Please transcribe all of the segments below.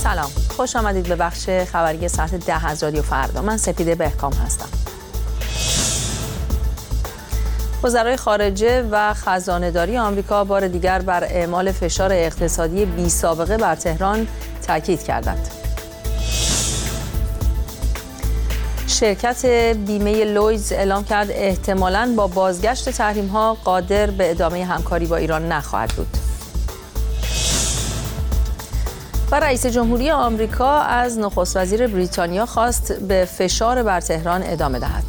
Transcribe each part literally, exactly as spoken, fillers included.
سلام، خوش آمدید به بخش خبری ساعت ده از رادیو فردا. من سپیده بهکام هستم. وزرای خارجه و خزانه‌داری آمریکا بار دیگر بر اعمال فشار اقتصادی بی سابقه بر تهران تاکید کردند. شرکت بیمه لویدز اعلام کرد احتمالاً با بازگشت تحریم‌ها قادر به ادامه همکاری با ایران نخواهد بود. و رئیس جمهوری آمریکا از نخست وزیر بریتانیا خواست به فشار بر تهران ادامه دهد.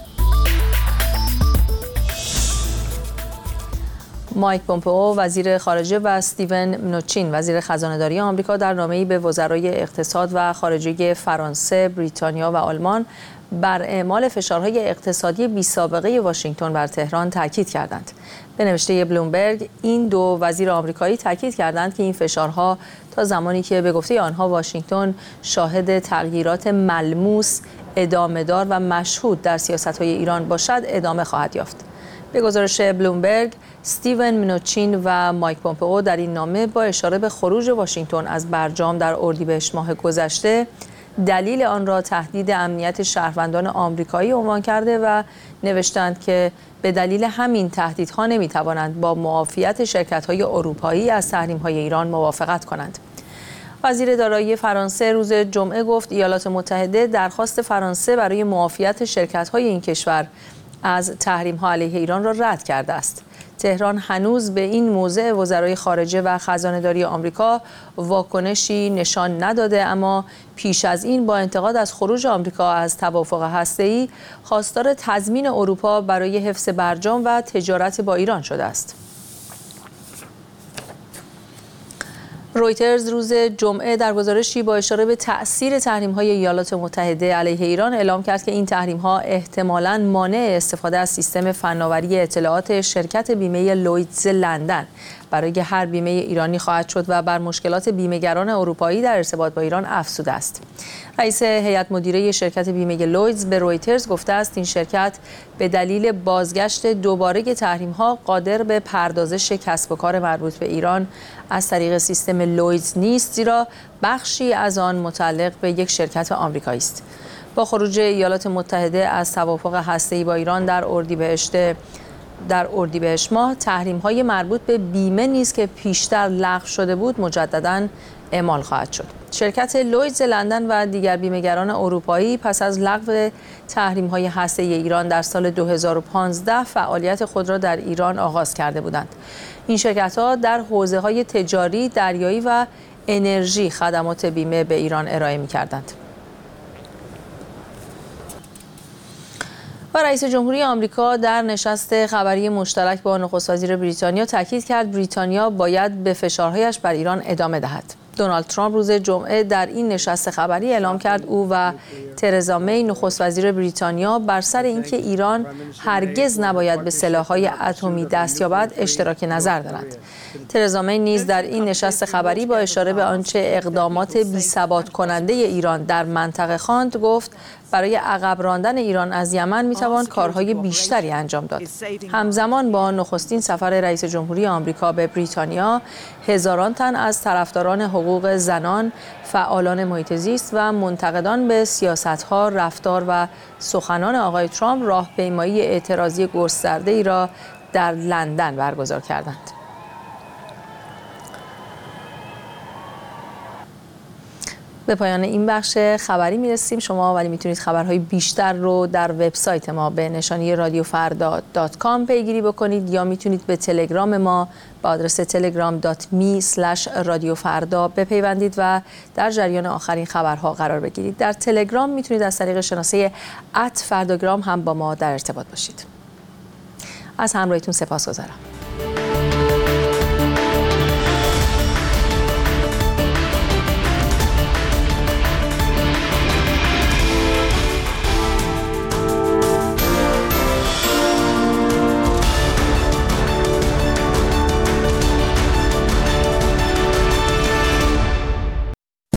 مایک پومپئو وزیر خارجه و استیون منوچین وزیر خزانه‌داری آمریکا در نامه‌ای به وزرای اقتصاد و خارجه فرانسه، بریتانیا و آلمان بر اعمال فشارهای اقتصادی بی‌سابقه واشنگتن بر تهران تاکید کردند. به نوشته بلومبرگ، این دو وزیر آمریکایی تاکید کردند که این فشارها تا زمانی که به گفته آنها واشنگتن شاهد تغییرات ملموس، ادامه‌دار و مشهود در سیاست‌های ایران باشد، ادامه خواهد یافت. به گزارش بلومبرگ، استیون منوچین و مایک پومپئو در این نامه با اشاره به خروج واشنگتن از برجام در اردیبهشت ماه گذشته دلیل آن را تهدید امنیت شهروندان آمریکایی عنوان کرده و نوشتند که به دلیل همین تهدیدها نمی‌توانند با معافیت شرکت‌های اروپایی از تحریم‌های ایران موافقت کنند. وزیر دارایی فرانسه روز جمعه گفت ایالات متحده درخواست فرانسه برای معافیت شرکت‌های این کشور از تحریم‌ها علیه ایران را رد کرده است. تهران هنوز به این موضع وزرای خارجه و خزانه‌داری آمریکا واکنشی نشان نداده، اما پیش از این با انتقاد از خروج آمریکا از توافق هسته‌ای خواستار تضمین اروپا برای حفظ برجام و تجارت با ایران شده است. رویترز روز جمعه در گزارشی با اشاره به تأثیر تحریم‌های ایالات متحده علیه ایران اعلام کرد که این تحریم‌ها احتمالاً مانع استفاده از سیستم فناوری اطلاعات شرکت بیمه لویدز لندن برای هر بیمه ایرانی خواهد شد و بر مشکلات بیمه‌گران اروپایی در ارتباط با ایران افزوده است. رئیس هیئت مدیره شرکت بیمه لویدز به رویترز گفته است این شرکت به دلیل بازگشت دوباره تحریم‌ها قادر به پردازش کسب و کار مربوط به ایران از طریق سیستم لویدز نیست، زیرا بخشی از آن متعلق به یک شرکت آمریکایی است. با خروج ایالات متحده از توافق هسته‌ای با ایران در اردیبهشت در اردیبهشت ماه، تحریم‌های مربوط به بیمه نیز که پیشتر لغو شده بود مجدداً اعمال خواهد شد. شرکت لویدز لندن و دیگر بیمه‌گران اروپایی پس از لغو تحریم‌های هسته‌ای ایران در سال دو هزار و پانزده فعالیت خود را در ایران آغاز کرده بودند. این شرکت‌ها در حوزه‌های تجاری، دریایی و انرژی خدمات بیمه به ایران ارائه می‌کردند. و رئیس جمهوری آمریکا در نشست خبری مشترک با نخست وزیر بریتانیا تاکید کرد بریتانیا باید به فشارهایش بر ایران ادامه دهد. دونالد ترامپ روز جمعه در این نشست خبری اعلام کرد او و ترزا می نخست وزیر بریتانیا بر سر اینکه ایران هرگز نباید به سلاح‌های اتمی دست یابد اشتراک نظر دارند. ترزا می نیز در این نشست خبری با اشاره به آنچه اقدامات بی‌ثبات کننده ایران در منطقه خواند گفت برای عقب راندن ایران از یمن میتوان کارهای بیشتری انجام داد. همزمان با نخستین سفر رئیس جمهوری آمریکا به بریتانیا، هزاران تن از طرفداران حقوق زنان، فعالان محیط زیست و منتقدان به سیاست‌ها، رفتار و سخنان آقای ترامپ راهپیمایی اعتراضی گسترده‌ای را در لندن برگزار کردند. به پایان این بخش خبری میرسیم. شما ولی میتونید خبرهای بیشتر رو در وبسایت ما به نشانی رادیو فردا دات کام پیگیری بکنید یا میتونید به تلگرام ما با آدرس تلگرام دات می اسلش رادیو فردا بپیوندید و در جریان آخرین خبرها قرار بگیرید. در تلگرام میتونید از طریق شناسه ات فرداگرام هم با ما در ارتباط باشید. از همراهیتون سپاسگزارم.